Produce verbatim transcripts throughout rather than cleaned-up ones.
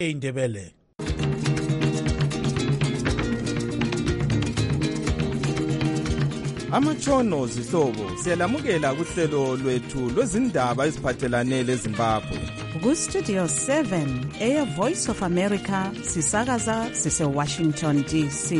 eindebele. Amatshono zihlobo siyalamukela kuhlelo lwethu lwezindaba eziphathelane leZimbabwe. Ku-Studio seven, Air Voice of America, sisakaza sise-Washington D C.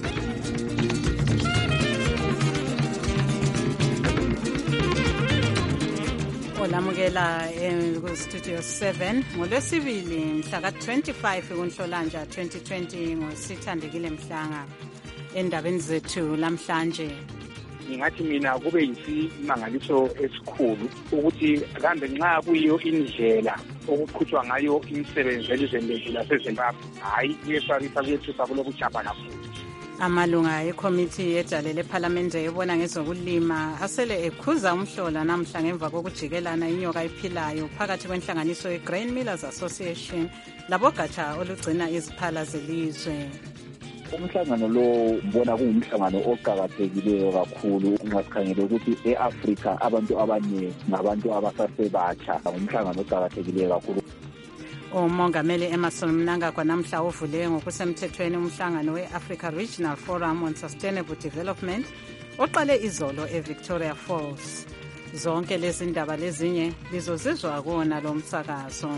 Olamukela ku-Studio seven, ngolwesibili mhla ka-twenty-five kuNhlolanja twenty twenty, ngosithandekile Mhlanga. Endabeni zethu lamhlanje, ngingathi mina kube yisimangaliso esikhulu ukuthi kambe nxa kuyiyo indlela okuqhutshwa ngayo imisebenzi elizweni lethu laseZimbabwe, hayi kuyesabisa kuyethusa kulokujabha kakhulu. Amalunga ekomiti yedale lephalamende ebona ngezokulima asele ekhuza umhlola namhla ngemva kokujikelana inyoka ephilayo phakathi kwenhlanganiso ye-Grain Millers Association labogatsha olugcina iziphala zelizwe. Umhlangano lo mbona kungumhlangano oqhakathekileyo kakhulu nxa sikhangele ukuthi e-Afrika abantu abaningi ngabantu abasasebatsha, umhlangano oqhakathekileyo kakhulu. Umongameli Emmerson Mnangagwa namhla uvule ngokusemthethweni umhlangano we-Africa Regional Forum on Sustainable Development oqale izolo eVictoria Falls. Zonke lezi ndaba lezinye lizozizwa kuwona lo msakazo.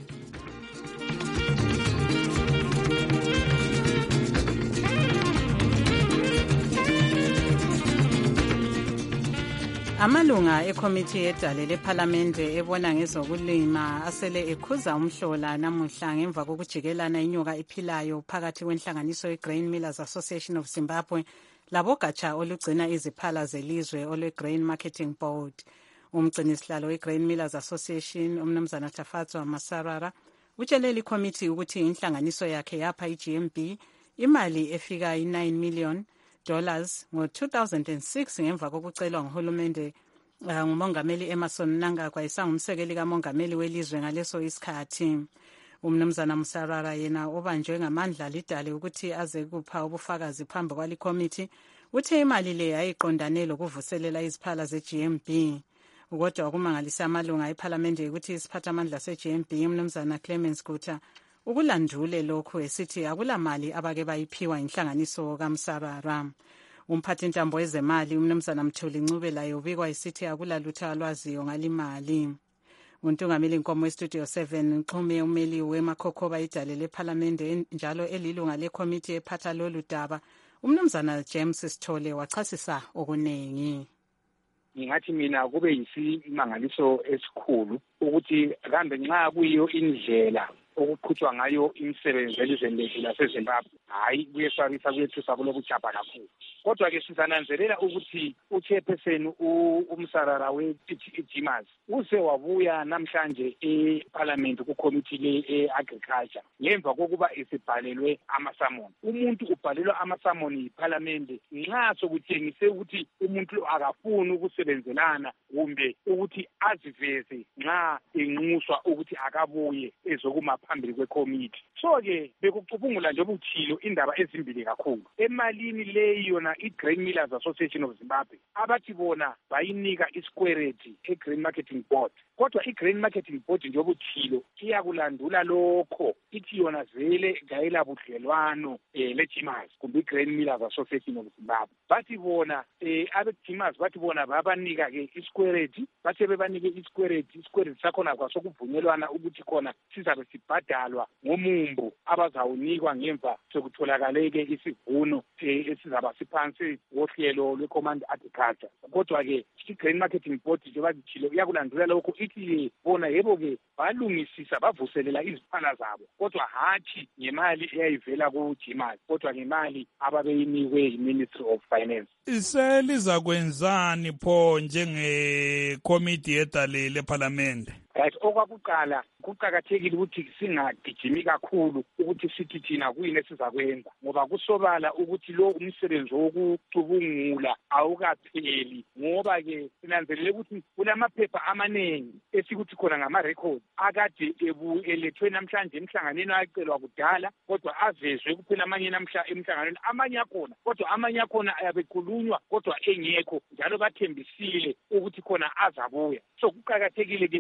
Amalunga ekomiti yedale lephalamende ebona ngezokulima asele ekhuza umhlola namuhla ngemva kokujikelana inyoka ephilayo phakathi kwenhlanganiso ye-Grain Millers Association of Zimbabwe labogatsha olugcina iziphala zelizwe olwe-Grain Marketing Board. Umgcinisihlalo we-Grain Millers Association umnumzana Tafatswa Masarara utsheleli komiti ukuthi inhlanganiso yakhe yapha i-G M B imali efika i-nine million dollars ngo-two thousand six ngemva kokucelwa nguhulumende uh, ngumongameli Emmerson Mnangagwa esangumsekeli kamongameli welizwe ngaleso isikhathi. Umnumzana Musarara yena obanjwe ngamandla lidale ukuthi aze kupha ubufakazi phambi kwali committee uthe imali le yayiqondane lokuvuselela iziphala ze-G M B. Kodwa ukumangalisa amalunga ephalamende ukuthi isiphathamandla se-G M B umnumzana Clemens Gutha ukulandule lokhu esithi akulamali abake bayiphiwa inhlanganiso kaMsarara. Umphathi intambo ezemali umnumzana Mthuli Ncube laye ubikwa isithi akulalutho alwaziyo ngalimali. Untungameli Nkomo eStudio seven Nxume umeli weMakhokhoba idale lephalamende njalo elilunga lekomiti ephatha lolu daba umnumzana James Sithole wachasisa okunengi. Ngingathi mina kube yisimangaliso esikhulu ukuthi kambe nxa kuyiyo indlela okuqhutshwa ngayo imisebenzi elizweni lethu laseZimbabwe, hayi kuyesabisa kuyethusa kulokujabha kakhulu. Kodwa-ke sizananzelela ukuthi uchairperson uMsarara we-Dimas uze wabuya namhlanje eParliament kukomiti le-Agriculture ngemva kokuba esibhalelwe amasamoni. Umuntu ubhalelwa amasamoni yiParliament nxa sokutshengise ukuthi umuntu akafuni ukusebenzelana kumbe ukuthi aziveze nxa enxuswa ukuthi akabuye ezokuma phambili kwekomiti. So-ke bekucubungula nje ubuthilo indaba ezimbili kakhulu. Emalini leyi yona i-Grain Millers Association of Zimbabwe abathi bona bayinika isikwereti e-Grain Marketing Board. Kodwa i-Grain Marketing Board nje obuthilo iyakulandula lokho ithi yona vele ngayela budlelwano eh, le-Dimas kumbe i-Grain Millers Association of Zimbabwe. Bathi bona eh, abe-Dimas bathi bona babanika-ke isikwereti, bathe bebanike isikwereti, isikwereti sakhona kwasokuvunyelwana ukuthi khona sizabe sibhadalwa ngomumbu abazawunikwa ngemva sokutholakale-ke isivuno eh, esizaba siphansi wohlelo lwe-Command Agriculture. Kodwa-ke i-Grain Marketing Board nje bathilo iyakulandula lokho ithi bona yebo-ke balungisisa bavuselela iziphala zabo kodwa hathi ngemali eyayivela ku-Dimas kodwa ngemali ababeyinikwe yi-Ministry of Finance. Iseliza kwenzani pho njengekomiti yedale lephalamende? Right, okwakuqala kuqakathekile ukuthi singagijimi kakhulu ukuthi sithi thina kuyini esizakwenza ngoba kusobala ukuthi lo umsebenzi wokucubungula awukapheli ngoba ke sinanzelele ukuthi kulamaphepha amaningi esikuthi khona ngama-records akade elethwe namhlanje emhlanganweni ayecelwa kudala kodwa avezwe kuphela amanye namhla emhlanganweni amanye akhona kodwa amanye akhona ayabekhulunywa kodwa engekho njalo bathembisile ukuthi khona azabuya. So kuqakathekile ke ukuthi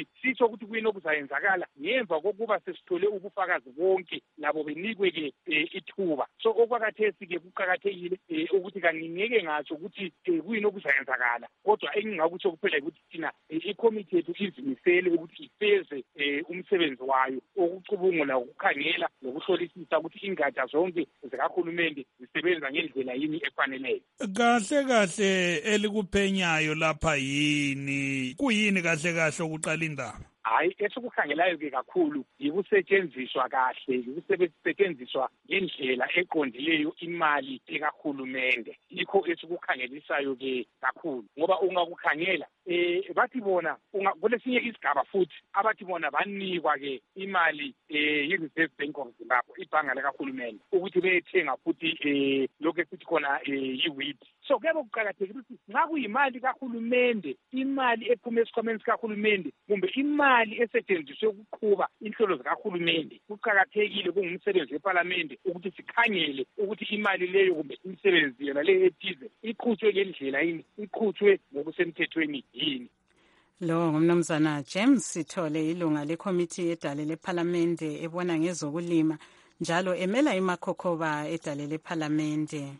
ukuthi sitsho ukuthi kuyini okuzayenzakala ngemva kokuba sesithole ubufakazi bonke labo benikwe-ke um ithuba. So okwakathesi-ke kuqakathekile um ukuthi kangingeke ngatsho ukuthi um kuyini okuzayenzakala, kodwa engingakutsho kuphela ukuthi thina ikhomithi yethu izimisele ukuthi ifeze um umsebenzi wayo okucubungula, ukukhangela nokuhlolisisa ukuthi ingatsha zonke zikahulumende zisebenza ngendlela yini efaneleyo. Kahle kahle elikuphenyayo lapha yini, kuyini kahle kahle okuqala indaba? Hayi, esikukhangelayo-ke kakhulu yikusetshenziswa kahle, yikusetshenziswa ngendlela eqondileyo imali ekahulumende. Yikho esikukhangelisayo-ke kakhulu, ngoba ungakukhangela eh bathi bona kulesinye isigaba futhi abathi bona banikwa-ke imali eh yi-Reserve Bank of Zimbabwe, ibhanga likahulumende, ukuthi beyethenga futhi eh lokhu esithi khona eh yi-wheat. So kuyabe kuqakathekile ukuthi nxa kuyimali kahulumende, imali ephuma esikhwameni sikahulumende, kumbe imali esetshenziswe ukuqhuba inhlelo zikahulumende, kuqakathekile kungumsebenzi wePhalamende ukuthi sikhangele ukuthi imali leyo kumbe imisebenzi yona leyo ethize iqhutshwe ngendlela yini, iqhutshwe ngokusemthethweni yini. Lo ngumnumzana James Sithole, ilunga lekhomithi yedale lePhalamende ebona ngezokulima njalo emela imakhokhoba edale lePhalamende.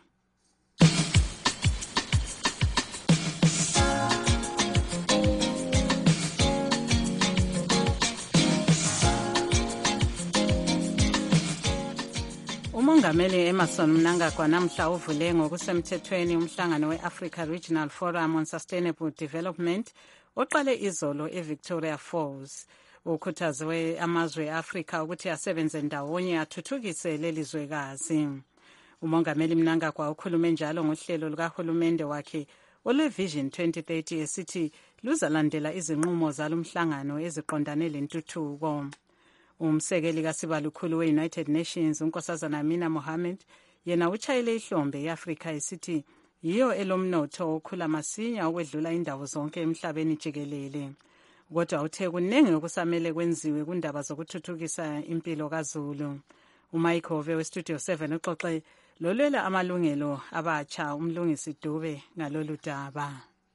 uMongameli Emmerson Mnangagwa namhla uvule ngokusemthethweni umhlangano we-Africa Regional Forum on Sustainable Development oqale izolo eVictoria Falls. Ukhuthaziwe amazwe e-Afrika ukuthi asebenze ndawonye athuthukise lelizwekazi. uMongameli Mnangagwa ukhulume njalo ngohlelo lukahulumende wakhe olwe-Vision twenty thirty esithi luzalandela izinqumo zalumhlangano eziqondane lentuthuko. Umsekeli kasibalukhulu we-United Nations unkosazana Amina Mohammed yena uchayele ihlombe e-Afrika esithi yiyo elomnotho okhula masinya okwedlula indawo zonke emhlabeni jikelele. Kodwa uthe kuningi okusamele kwenziwe kundaba zokuthuthukisa impilo kaZulu. uMike Hove weStudio seven uxoxe lolwela amalungelo abatsha umlungisi Dube ngalolu daba.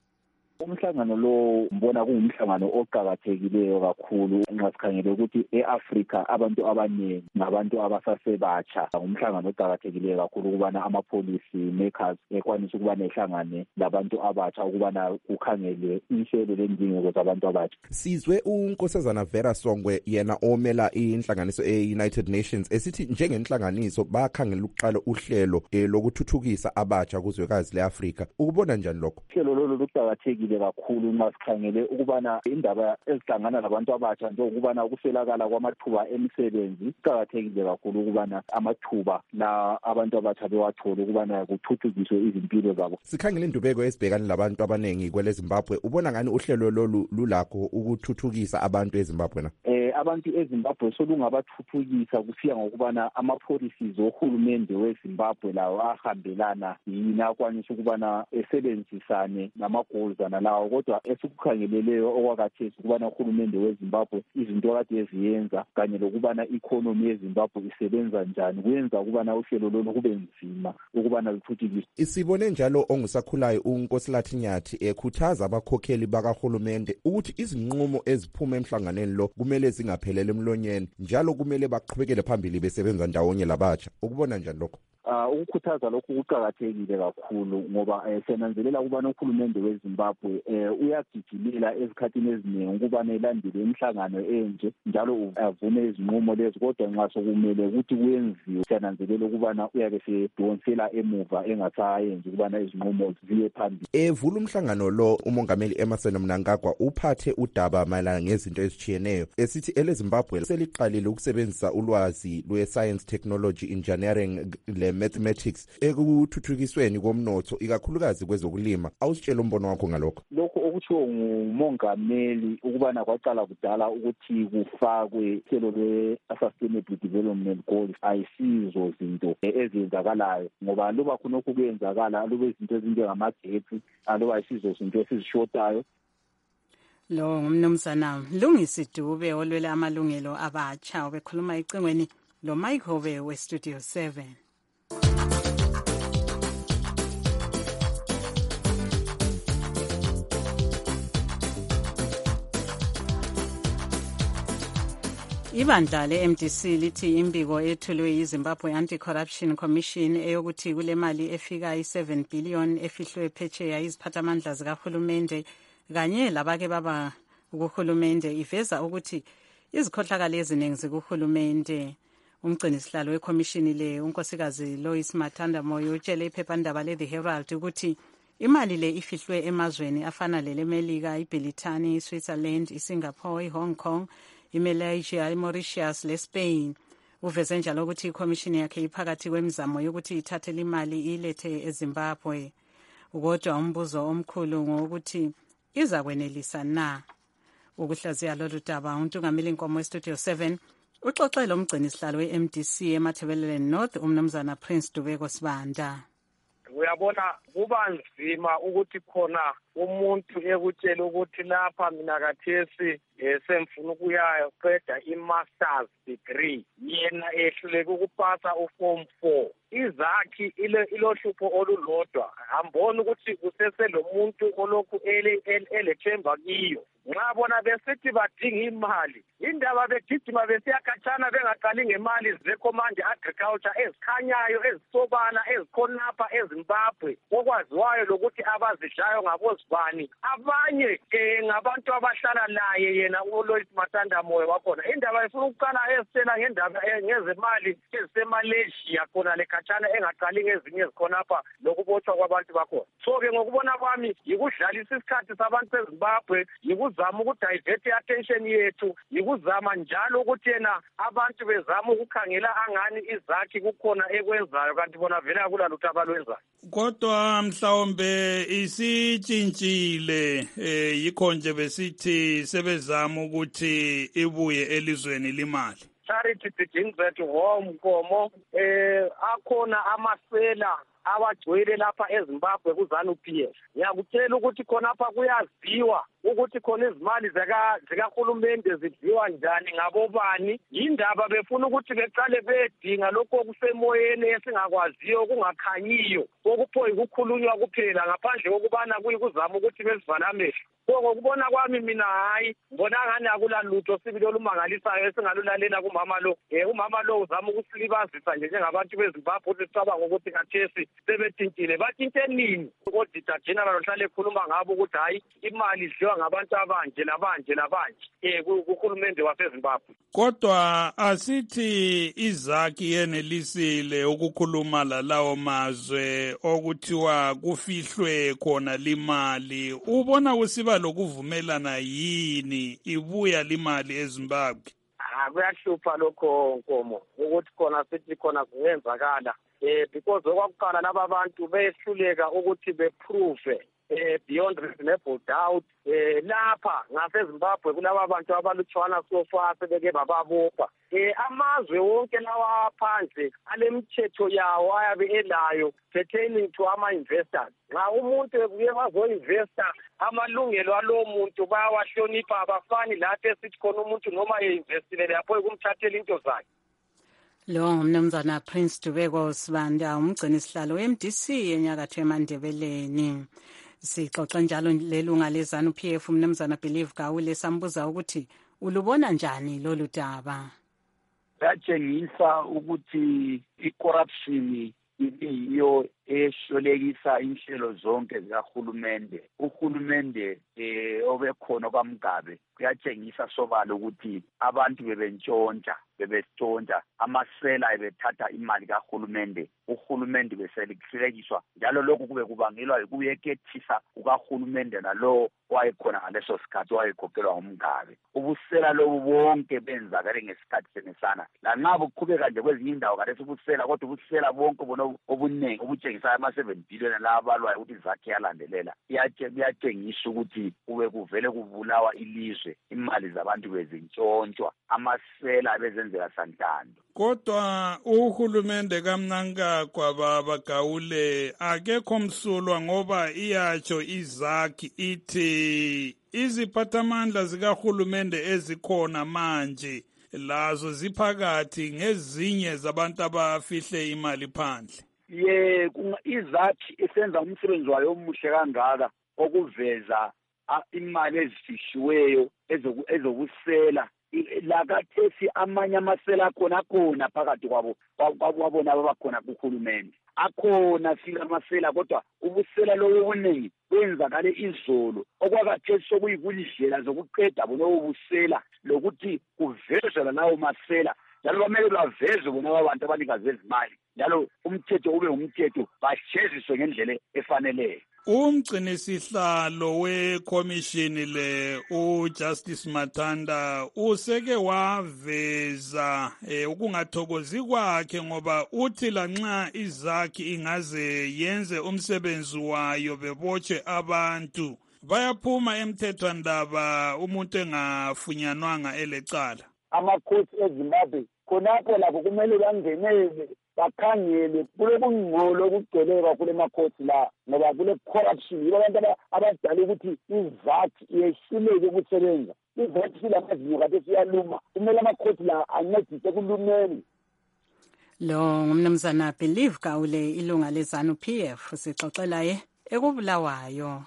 Umhlangano lo mbona kungumhlangano oqhakathekileyo kakhulu nxa sikhangele ukuthi eAfrika abantu abaningi ngabantu abasasebatsha. Umhlangano oqhakathekileyo kakhulu ukubana ama-policy makers ekwanisa ukubana ehlangane labantu abatsha ukubana kukhangele inhlelo lendingeko zabantu abatsha. Sizwe unkosazana Vera Songwe yena omela inhlanganiso e-United Nations esithi njengenhlanganiso bakhangela ukuqala uhlelo lokuthuthukisa abatsha kuzwekazi leAfrika. Ukubona njani lokho? Uhlelo lolu luqhakathekile kakhulu nxa sikhangele ukubana indaba ezihlangana labantu abatsha njengokubana ukuswelakala kwamathuba emisebenzi kuqakathekile kakhulu ukubana amathuba la abantu abatsha bewathola ukubana kuthuthukiswe izimpilo zabo. Sikhangele indubeko ezibhekane labantu abanengi kwele Zimbabwe, ubona ngani uhlelo lolu lulakho ukuthuthukisa abantu eZimbabwe na? Eh abantu eZimbabwe solungabathuthukisa kusiya ngokubana ama-policies ohulumende weZimbabwe lawo ahambelana yini akwanisa ukubana esebenzisane nama-goals lawo, kodwa esikukhangeleleyo okwakhathesi ukubana uhulumende weZimbabwe izinto kade eziyenza kanye lokubana i-economy yeZimbabwe isebenza njani kuyenza ukubana uhlelo lolu kube nzima ukubana luthuthukiswe. Isibone njalo ongusakhulayo uNkosilathi Nyathi ekhuthaza abakhokheli bakahulumende ukuthi izinqumo eziphuma emhlanganweni lo kumele zingaphelele emlonyeni, njalo kumele baqhubekele phambili besebenza ndawonye labatsha. Ukubona njani lokho? Uh, ukukhuthaza lokhu kuqhakathekile kakhulu ngoba eh, senanzelela ukubana uhulumende weZimbabwe eh, uyagijilela ezikhathini eziningi ukubana elandele imihlangano enje njalo avume izinqumo lezi, kodwa nxa sokumele ukuthi kuyenziwe senanzelela ukubana uyabe sedonsela emuva engasayenzi ukubana izinqumo ziye phambili. Evula umhlangano lo uMongameli Emmerson Mnangagwa uphathe udaba mayelana ngezinto ezitshiyeneyo esithi eleZimbabwe seliqalile ukusebenzisa ulwazi lwe-science, technology, engineering le mathematics ekuthuthukisweni komnotho ikakhulukazi kwezokulima. Awusitshela umbono wakho ngalokho? Lokho okutshiwo ngumongameli ukubana kwaqala kudala ukuthi kufakwe ihlelo lwe-Sustainable Development Goals ayisizo zinto ezenzakalayo, ngoba loba khonokho kuyenzakala loba izinto ezinjengamagetsi aloba ayisizo zinto esizishotayo. Lo ngumnumzana Mlungisi Dube olwela amalungelo abatsha obekhuluma icingweni lo Mike Hove weStudio seven. Ibandla le-M D C lithi imbiko ethulwe yiZimbabwe Anti-Corruption Commission eyokuthi kule mali efika i-seven billion efihlwe phetsheya iziphathamandla zikahulumende kanye labake baba ukuhulumende iveza ukuthi izikhohlakalo eziningi zikuhulumende. Umgcinisihlalo wekhomishini le unkosikazi Lois Mathanda Moyo utshele iphephandaba le-The Herald ukuthi imali le ifihlwe emazweni afana lelemelika, iBritani, iSwitzerland, iSingapore, iHong Kong, iMalaysia, iMauritius leSpain. Uveze njalo ukuthi ikhomishini yakhe iphakathi kwemizamo yokuthi ithathele imali ilethe eZimbabwe. Kodwa umbuzo omkhulu ngokuthi iza kwenelisa na ukuhlaziya lolu daba. Untungameli Nkomo weStudio seven uxoxele umgcinisihlalo we-M D C eMatabeleland North umnumzana Prince Dubeko Sibanda. Uyabona kuba nzima ukuthi khona umuntu ekutshela ukuthi lapha mina kathesi semfuna ukuyaqeda i-master's degree yena ehluleke ukupasa u-form four. Izakhi ilohlupho olulodwa ambona ukuthi kuseselo muntu olokhu elethemba kiyo. Nxa bona besithi badinga imali indaba begijima besiyakhatshana bengaqali ngemali zecommand agriculture ezikhanyayo ezisobala ezikhonapha eZimbabwe okwaziwayo lokuthi abazidlayo ngabozibani abanye ngabantu abahlala naye yena uLois Mathanda Moyo wakhona. Indaba ifuna ukuqala esitshela ngendaba ngezemali ezisemalaysia khona lekhatshana engaqali ngezinye ezikhonapha lokubotshwa kwabantu bakhona. So ke ngokubona kwami yikudlalisa isikhathi sabantu beZimbabwe yikuzama ukudivert attention yethu yikuzama njalo ukuthi yena abantu bezama ukukhangela angani izakhi kukhona ekwenzayo kanti bona vele akula lutho abalwenzayo. Kodwa mhlawumbe isitshintshile eh yikho nje besithi sebezama ukuthi ibuye elizweni limali. Charity begins at home Nkomo. eh akhona amasela abagcwele lapha eZimbabwe kuZANU-P F. Ngiyakutshela ukuthi khonapha kuyaziwa ukuthi khona izimali zikahulumende zidliwa njani ngabobani. Yindaba befuna ukuthi beqale bedinga lokho okusemoyeni esingakwaziyo okungakhanyiyo okupho ukukhulunywa kuphela ngaphandle kokubana kuyikuzama ukuthi besivala amehlo. Ngokubona kwami mina hayi ngibona ngani akula lutho sibili olumangalisayo esingalulalela kumama lo. Eh umama lo uzama ukusilibazisa nje njengabantu beZimbabwe ukuthi sicabanga ukuthi kathesi sebethintile bathinte nini. Odita general ohlale ekhuluma ngabo ukuthi hayi imali idliwa ngabantu abanje labanje labanje eh kuhulumende waseZimbabwe. Kodwa asithi izakhi yenelisile ukukhuluma lalawo mazwe okuthiwa kufihlwe khona limali. Ubona kusiba lokuvumelana yini ibuya limali eZimbabwe? Ah kuyahlupha lokho Nkomo ukuthi khona sithi khona kuyenzakala eh because okwakuqala laba abantu behluleka ukuthi beprove eh beyond reasonable doubt eh lapha ngaseZimbabwe kulaba abantu abalutshwana so far sebeke bababopha. Eh amazwe wonke lawa phandle alemthetho yawo ayabe elayo pertaining to ama investors. Nxa umuntu uye bazo investor amalungelo alo muntu bayawahlonipha abafani lathi esithi khona umuntu noma einvestile lapho ukumthathela into zakhe. Lo mnumzana Prince Dubeko Sibanda umgcinisihlalo we-M D C enyakatho eMandebeleni. Sixoxa njalo lelunga leZANU-P F umnumzana Believe Gawule sambuza ukuthi ulubona njani lolu daba. Yatshengisa ukuthi i-corruption ibiyiyo ehlolekisa inhlelo zonke zikahulumende. Uhulumende eh obekhona kwaMgabe kuyatshengisa sobala ukuthi abantu bebentshontsha bebestshontsha amasela ebethatha imali kahulumende. Uhulumende beselikhlekiswa njalo lokhu kube kubangelwa ukuyekethisa ukahulumende nalo wayekhona ngaleso sikhathi wayekhokhelwa uMgabe. Ubusela lobu bonke benzakale ngesikhathi senesana lanxa buqhubeka nje kwezinye indawo kaleso ubusela kodwa ubusela bonke bona obuningi obutshengisa ama seven billion la abalwayo ukuthi zakhe yalandelela iyatshengisa ukuthi kube kuvele kubulawa ilizwe imali zabantu bezintshontshwa amasela bezenzela santando. Kodwa uhulumende kaMnangagwa baba Gawule akekho msulwa ngoba iyatsho izakhi ithi iziphathamandla zikahulumende ezikhona manje lazo ziphakathi ngezinye zabantu abafihle imali phandle. Ye izakhi esenza umsebenzi wayo omuhle kangaka okuveza imali ezifishiweyo ezokusela lakathesi amanye amasela akhona khona phakathi kwabo kwabona abakhona kuhulumende akhona sila amasela kodwa ubusela lowo obuningi kwenzakale izolo okwakathesi sokuyikundlela zokuqeda bono busela lokuthi kuvezwe lawo masela njalo bamele bavezwe bona abantu abanikazi ezimali njalo umthetho ube umthetho bajeziswe ngendlela efaneleyo. Umgcinisihlalo wekhomishini le uJustice Mathanda useke waveza eh, ukungathokozi kwakhe ngoba uthi lanxa izakhi ingaze yenze umsebenzi wayo bebotshe abantu bayaphuma emthethwandaba umuntu engafunyanwanga elecala. Amakhosi eZimbabwe khonapho lapho kumele bangenele bakhangele kule kungqolo okugcwele kule makhosi la ngoba kule corruption yibo abantu abadala ukuthi izakhi yehluleke ukusebenza izakhi silamazinyo kade siyaluma kumele amakhosi la ancedise kulumeni. Lo ngumnumzana Believe Gawule ilunga lezanu P F sixoxela ye ekubulawayo.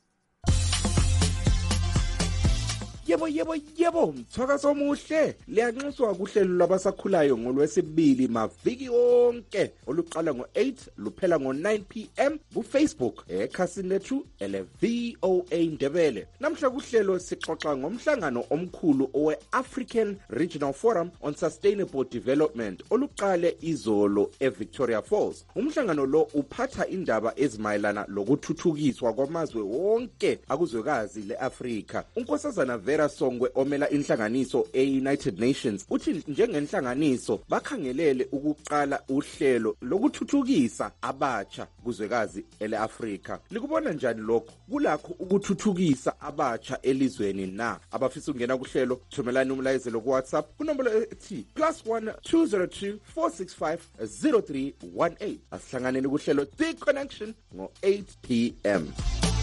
Yebo yebo yebo mthakazo omuhle liyanxuswa kuhlelo labasakhulayo ngolwesibili maviki onke oluqala ngo eight luphela ngo nine p m ku-Facebook ekhasini lethu ele V O A Ndebele. Namhla kuhlelo sixoxa ngomhlangano omkhulu owe-African Regional Forum on Sustainable Development oluqale izolo eVictoria Falls. Umhlangano lo uphatha indaba ezimayelana lokuthuthukiswa kwamazwe wonke akuzwekazi le-Afrika. Unkosazana Vera Songwe omela inhlanganiso e-United Nations uthi njengenhlanganiso bakhangelele ukuqala uhlelo lokuthuthukisa abatsha kuzwekazi ele-Afrika. Likubona njani lokho? Kulakho ukuthuthukisa abatsha elizweni na? Abafisa ungena kuhlelo thumelani umlayezelo ku WhatsApp kunombolo ethi plus one two zero two four six five zero three one eight. Asihlanganeni kuhlelo The Connection ngo eight p m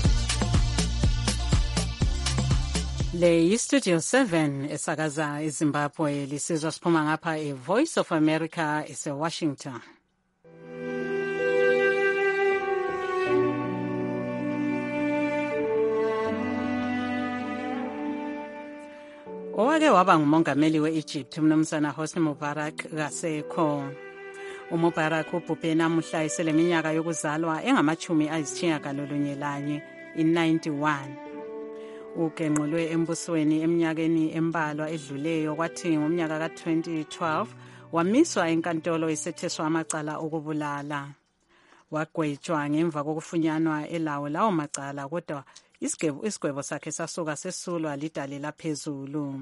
Le yi-Studio seven esakaza eZimbabwe lisizwa siphuma ngapha e-Voice of America ese-Washington. Owake waba ngumongameli we-Egypt umnumzana Hosni Mubarak kasekho. UMubarak ubhubhe namuhla eseleminyaka yokuzalwa engamachumi ayisitshiyagalolunye lanye in ninety-one. Ugenqulwe embusweni eminyakeni embalwa edluleyo kwathi ngomnyaka ka twenty twelve wamiswa enkantolo esetheswa amacala okubulala. Wagwetshwa ngemva kokufunyanwa elawo lawo macala kodwa isigwebo isigwebo sakhe sasuka sesulwa lidale laphezulu.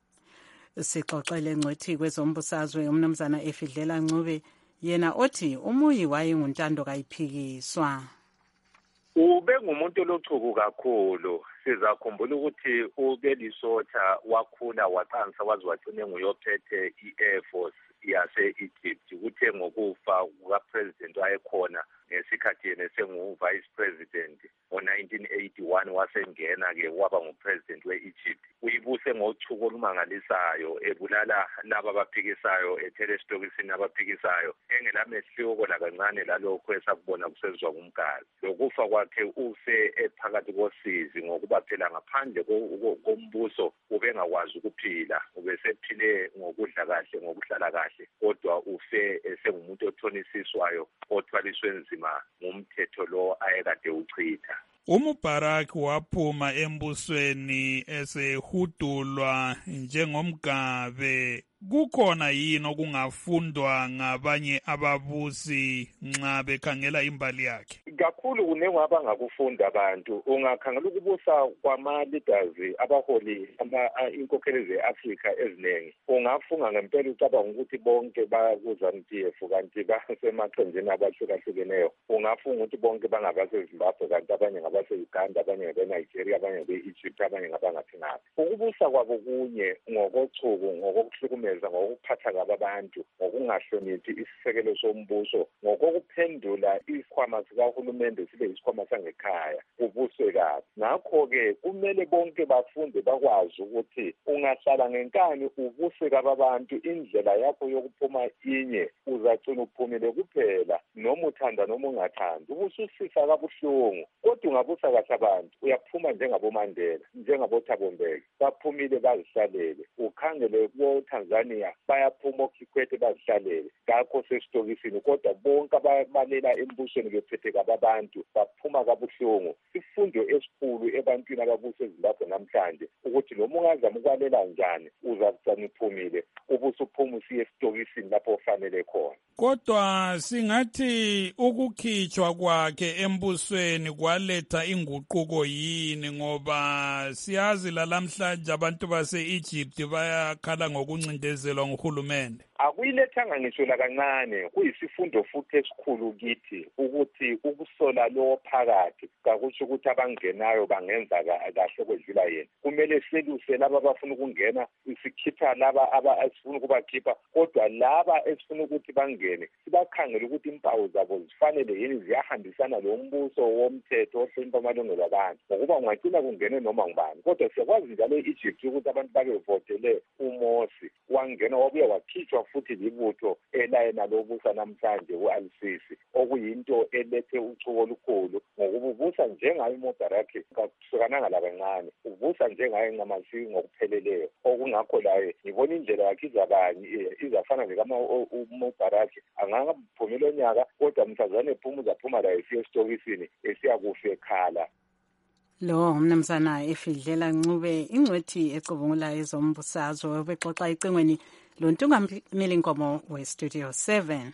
Sixoxele ngcwethi kwezombusazwe umnumzana Efidlela Ncube yena othi umuyi wayenguntando kayiphikiswa. Ube ngumuntu lochuku kakhulu. Sizakhumbula ukuthi uBelisotha wakhula waqansa waze wagcine nguyophethe i-Air Force yase-Egypt. Kuthe ngokufa kukapresident wayekhona ngesikhathi yena sengu-vice president ngo-nineteen eighty-one wasengena-ke waba ngupresident we-Egypt. Uyibuse ngochuku olumangalisayo ebulala laba abaphikisayo ethele esitokisini abaphikisayo engelamehluko lakancane lalokho esakubona kusezwa kumgazi. Lokufa kwakhe ufe ephakathi kosizi ngokuba phela ngaphandle kombuso ubengakwazi ukuphila ubesephile ngokudla kahle ngokuhlala kahle kodwa ufe esengumuntu othonisiswayo othwaliswe nzima ngumthetho lo ayekade uchitha. UMubarak waphuma embusweni esehudulwa njengomgabe. Kukhona yini okungafundwa ngabanye ababusi nxa bekhangela imbali yakhe? Kakhulu kunengi abangakufunda abantu. Ungakhangela ukubusa kwama-leaders abaholi inkokheli ze-Afrika eziningi. Ungafunga ngempela ucabanga ukuthi bonke bakuZANU P F kanti basemaqenjini abahlukahlukeneyo. Ungafunga ukuthi bonke bangabaseZimbabwe kanti abanye ngabase-Uganda, abanye ngabe-Nigeria, abanye ngabe-Egypt, abanye ngabangaphi ngaphi. Ukubusa kwabo kunye ngokochuku, ngokokuhlukumeza, ngokuphatha kabi abantu, ngokungahloniphi isisekelo sombuso, ngokuphendula isikhwama sikahulumende sibe isikhwama sangekhaya, kubuswe kabi. Ngakho-ke kumele bonke bafunde bakwazi ukuthi ungahlala ngenkani ubuse kabi abantu, indlela yakho yokuphuma inye uzagcina uphumile kuphela. noma uthanda noma ungathandi ubususisa kabuhlungu kodwa ungabusa kahle abantu uyaphuma njengabomandela njengaboThabo Mbeki baphumile bazihlalele ukhangele kuwo Tanzania bayaphuma oKikwete bazihlalele ngakho sesitokisini kodwa bonke ababalela embusweni bephethe kababantu baphuma kabuhlungu sifundo esikhulu ebantwini ababusa eZimbabwe namhlanje ukuthi noma ungazama ukwalela njani uzakugcina uphumile ubusuphuma usiye esitokisini lapho ofanele khona. Kodwa singathi ukukhitshwa kwakhe embusweni kwaletha inguquko yini ngoba siyazi lalamhlanje abantu base-Egypt bayakhala ngokuncindezelwa nguhulumende. Akuyilethanga ngisho lakancane kuyisifundo futhi esikhulu kithi ukuthi ukusola lo phakathi kakusho ukuthi abangenayo bangenza kahle kwedlula yena kumele seluse laba abafuna ukungena isikhipha laba abasifuna ukubakhipha kodwa laba esifuna ukuthi bangene sibakhangele ukuthi impawu zabo zifanele yini ziyahambisana lo mbuso womthetho ohlonipha amalungelo abantu ngokuba ungagcina kungene noma ngubani kodwa siyakwazi njalo e-Egypt ukuthi abantu bake votele uMorsi wangena wabuye wakhitshwa futhi libutho elayena lobusa namhlanje u-Al-Sisi okuyinto elethe uchubo olukhulu ngokuba ubusa njengayo uMubarak kakuhlukananga labancane ubusa njengayo Ncamasi ngokupheleleyo okungakho laye ngibona indlela yakhe izabanye izafana nekamaMubarak angaphumela onyaka kodwa mhlazane ephuma uzaphuma la esiya esitokisini esiya kufe ekhala. Lo umnumzana Efidlela Ncube ingcwethi ecubungula ezombusazwe bexoxa icingweni lo Ntungamili Nkomo we-Studio seven.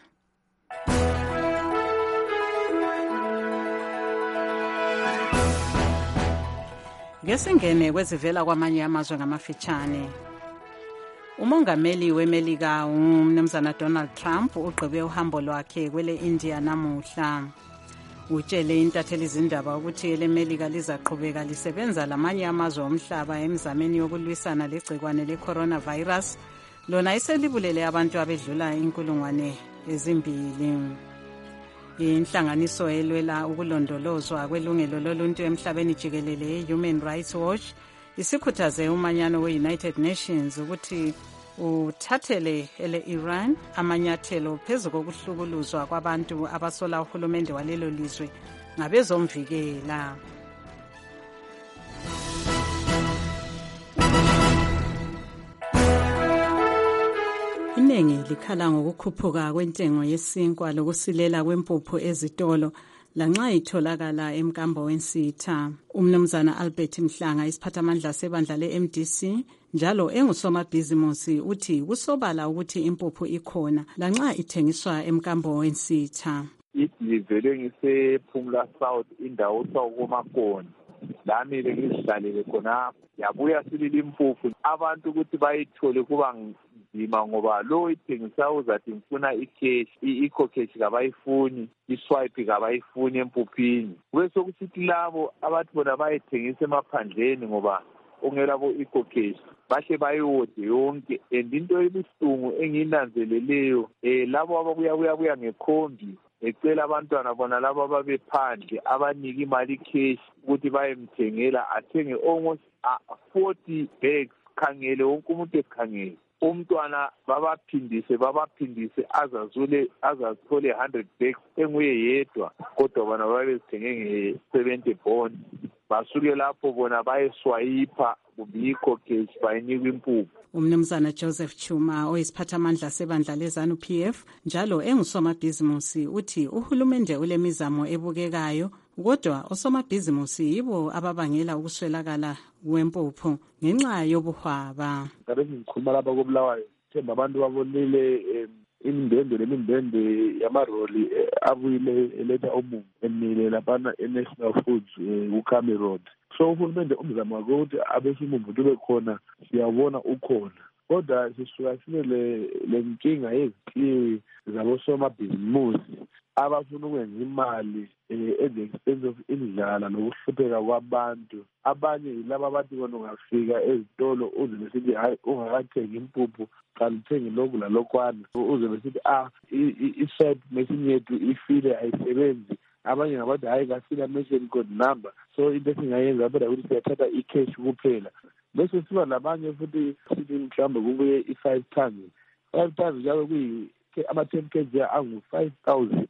Ngesingene kwezivela kwamanye amazwe ngamafitshane. Umongameli weMelika umnumzana Donald Trump ugqibe uhambo lwakhe kwele India namuhla. Utshele intatheli izindaba ukuthi eleMelika lizaqhubeka lisebenza lamanye amazwe omhlaba emzameni yokulwisana legcikwane le-coronavirus lona iselibulele abantu abedlula inkulungwane ezimbili. Inhlanganiso elwela ukulondolozwa kwelungelo loluntu emhlabeni jikelele Human Rights Watch isikhuthaze umanyano we-United Nations ukuthi uthathele ele-Iran amanyathelo phezu kokuhlukuluzwa kwabantu abasola uhulumende walelo lizwe ngabezomvikela. Iningi likhala ngokukhuphuka kwentengo yesinkwa lokusilela kwempuphu ezitolo lanxa itholakala emkambo wensitha. Umnumzana Albert Mhlanga isiphathamandla sebandla le-M D C njalo engusomabhizimusi uthi kusobala ukuthi impuphu ikhona lanxa ithengiswa emkambo wensitha. Ngivele ngisePhumla South indawo okuthiwa kuMakoni lami bengizihlalele khonapho yabuya silile impuphu abantu ukuthi bayithole kuba nzima ngoba lo ithengisa uzathi ngifuna ikheshi i-ikokheshi kabayifuni iswipe kabayifuni empuphini bese kusithi labo abathi bona bayithengisa emaphandleni ngoba ongelabo ikokheshi bahle bayode yonke and into ebuhlungu engiyinanzeleleyo eh labo ababuya buya buya ngekhombi ecela abantwana bona labo ababephandle abanika imali cash ukuthi bayemthengela athenge almost forty bags khangele wonke umuntu ekhangele umntwana babaphindise babaphindise azazule azazithole one hundred bags enguye yedwa kodwa bona babezithenge nge-seventy bond basuke lapho bona bayeswayipha kubikho case bayinikwa impuphu. Umnumzana Joseph Chuma oyisiphathamandla sebandla lezanu P F njalo engusomabhizimusi uthi uhulumende ulemizamo ebukekayo kodwa osomabhizimusi yibo ababangela ukuswelakala kwempuphu ngenxa yobuhwaba. Ngabe ngikhuluma lapha koBulawayo themba abantu babonile imindende lemindende yamaroli abuyile eletha umuntu emile lapha eNational Foods uKami Road. So uhulumende umzamo wakhe ukuthi abesimumvu tube khona siyabona ukhona kodwa sisuka sibele lenkinga yezikliwi zabosomabhizimusi abafuna ukwenza imali at the expense of indlala nokuhlupheka kwabantu. Abanye yilaba abathi bona ungafika ezitolo uze besithi hayi ungakathengi impuphu kanti uthengi lokhu lalokwana uze besithi ah i-set machine yethu ifile ayisebenzi. Abanye ngabathi hayi kasila mention code number so into esingayenza phela ukuthi siyathatha i-cash kuphela bese siba labanye futhi sithi mhlawumbe kubuye i-five tons five tons njalo kuyi ama-ten kg angu-five thousand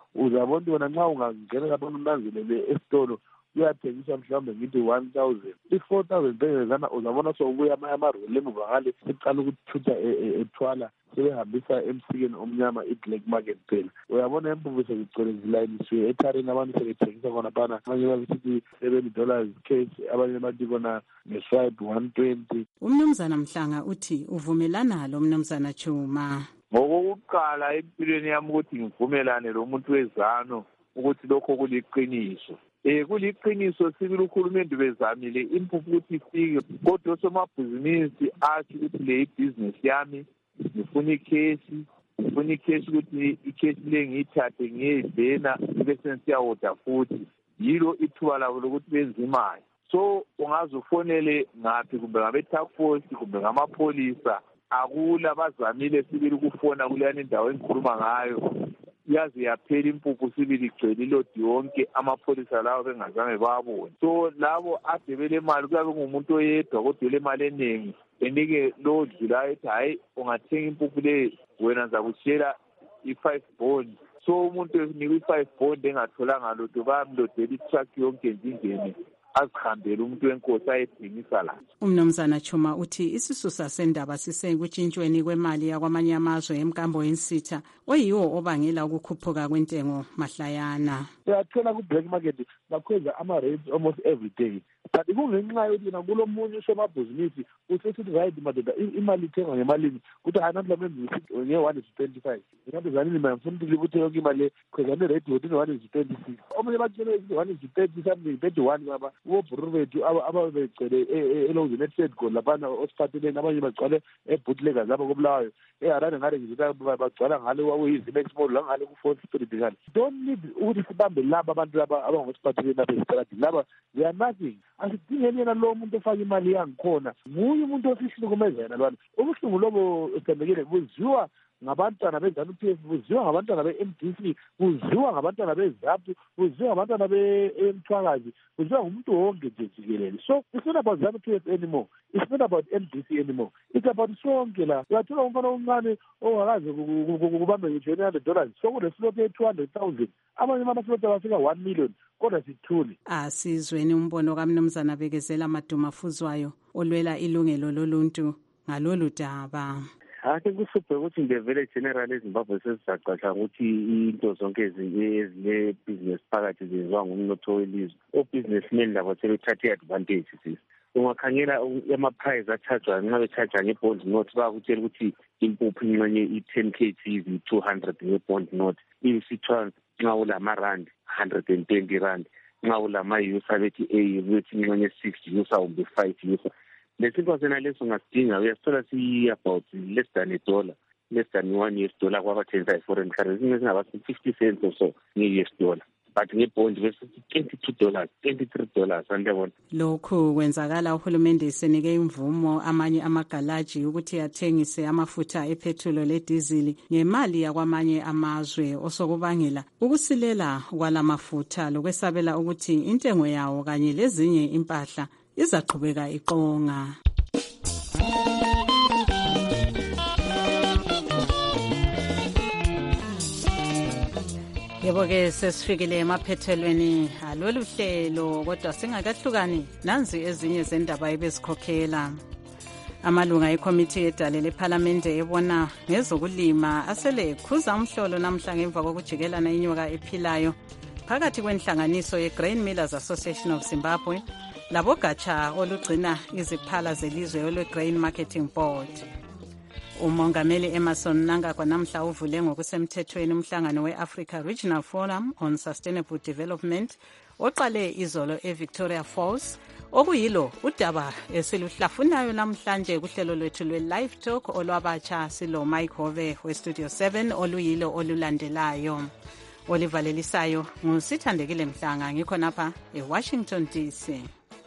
uzabona ukuthi wena nxa ungangena lapha unanzelele esitolo uyathengiswa mhlawumbe ngithi one thousand i-four thousand pezezana uzabona sokubuya amaroli emuva ngale seqala ukuthutha ethwala sebehambisa emsikeni omnyama i-black market phela. Uyabona impuphu sekugcwele zilayinisiwe ethareni, abantu sebethengisa khona phana, abanye babesithi seventy dollars cash, abanye bathi kona ngeswipe one twenty. Umnumzana Mhlanga uthi uvumelana lo Mnumzana Chuma. Ngokokuqala empilweni yami ukuthi ngivumelane lo muntu wezano ukuthi lokho kuliqiniso. Eh kuliqiniso sibili ukhulumende bezamile impuphu ukuthi ifike, kodwa somabhizinisi athi ukuthi le business yami ngifuna ikheshi, ngifuna ikheshi ukuthi ikheshi le ngiyithathe ngiyivena bese siyawoda futhi yilo ithuba labo lokuthi benze imali. So ungaze ufonele ngaphi kumbe ngabe task force kumbe ngamapolisa, akula bazamile sibili ukufona kuleyani indawo engikhuluma ngayo yazi yaphela impuphu sibili igcwele ilodi yonke, amapolisa lawo bengazange babone. So labo adebele imali kuyabe ngumuntu oyedwa kodwa le mali eningi enike lo dlulayo ethi hayi ungathenga impuphu le wena ngizakushiyela i-five bond. So umuntu enika i-five bond engatholanga lutho bayamlodela i-truck yonke njingene azihambele umuntu wenkosi ayethengisa la. Umnumzana Chuma uthi isisusa sendaba sisekutshintshweni kwemali yakwamanye amazwe emkambo yensitha oyiwo obangela ukukhuphuka kwentengo mahlayana. Uyathola ku-black market bakhweza ama-rates almost every day, but kungenxa yokuthi nakulo munye usomabhizinisi usesithi right madoda imali ithengwa ngemalini kuthi hayi namhla menze nge-one is twenty-five ngabe zanini mayamfuna ukuthi ukuthi yonke imali khwezane rate yokuthi one is twenty-six, omunye batshele ukuthi one is thirty something thirty-one baba wobhuru bethu ababegcwele elozini etrade goal laphana osiphatheleni, abanye bagcwale ebootleggers apha koBulawayo, eharare ngale ngizithi bagcwala ngale wakuyizimex mall la ngale ku-fourth street ngale. Don't need ukuthi sibambe laba abantu laba abangosiphatheleni apha esitaladini laba, they are nothing. Asidingeni yena lo muntu ofaka imali yangikhona nguye umuntu osihlukumeza yena lwana. Ubuhlungu lobo esithembekile buziwa ngabantwana beZANU-P F, buziwa ngabantwana be-M D C, buziwa ngabantwana beZAPU, buziwa ngabantwana be-Mthwakazi, buziwa ngumuntu wonke nje jikelele. So it's not about ZANU-P F anymore, it's not about M D C anymore, it's about sonke la. Uyathola umfana omncane ongakaze kubambe ngisho one hundred dollars sokunesilothe ye-two hundred thousand, abanye amasilothe abafika one million kodwa sithule. Asizweni umbono kaMnumzana Bekezela Madumafuzwayo olwela ilungelo loluntu ngalolu daba. Ake kusuphe ukuthi ngevele general eZimbabwe sesizaqasha ukuthi into zonke ezile business phakathi zenziwa ngumnotho welizwe. O-businessmen labo sebethathe advantage sisi. Ungakhangela ama-price achajwa nxa bechaja nge-bond note bayakutshela ukuthi impuphu inxenye i-ten kilograms i-two hundred nge-bond note. Isithwa nxa ulama-rand one hundred and twenty rand. Nxa ulama-yusa bethi A bethi inxenye six yusa kumbe five yusa. Lesinto sena leso ngasidinga uyasithola si-about less than a dollar, less than one U S dollar kwabathengisa i-foreign currency, ingaba fifty cents or so nge-U S dollar. But ngebond bese twenty-two dollars, twenty-three dollars andiyabona. Lokhu kwenzakala uhulumende isenike imvumo amanye amagalaji ukuthi athengise amafutha epetrol ledizili ngemali yakwamanye amazwe osokubangela ukusilela kwalamafutha lokwesabela ukuthi intengo yawo kanye lezinye impahla izaqhubeka iqonga. Yebo-ke sesifikile emaphethelweni alolu hlelo, kodwa singakahlukani nanzi ezinye zendaba ebezikhokhela. Amalunga ekomiti yedale lephalamende ebona ngezokulima asele ekhuza umhlolo namhla ngemva kokujikelana inyoka ephilayo phakathi kwenhlanganiso ye-Grain Millers Association of Zimbabwe labogatsha olugcina iziphala zelizwe olwe-Grain Marketing Board. Umongameli Emmerson Mnangagwa namhla uvule ngokusemthethweni umhlangano we-Africa Regional Forum on Sustainable Development oqale izolo eVictoria Falls, okuyilo udaba esiluhlafunayo namhlanje kuhlelo lwethu lwe-Live Talk olwabatsha silo Mike Hove we-Studio seven oluyilo olulandelayo. Olivalelisayo ngusithandekile Mhlanga, ngikho napha eWashington D C.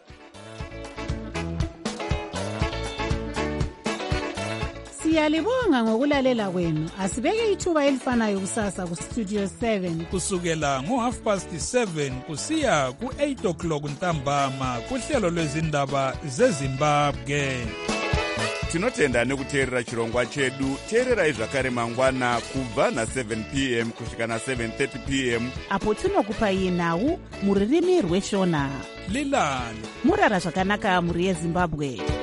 Siyalibonga ngokulalela kwenu. Asibeke ithuba elifanayo kusasa ku Studio seven kusukela ngo half past seven kusiya ku eight o'clock ntambama kuhlelo lwezindaba zeZimbabwe. tinotenda nekuteerera chirongwa chedu. Teererai zvakare mangwana kubva na-seven p m kusvika na-seven thirty p m apo tinokupai nhau muririmi rweshona. Lilani murara zvakanaka muri yeZimbabwe.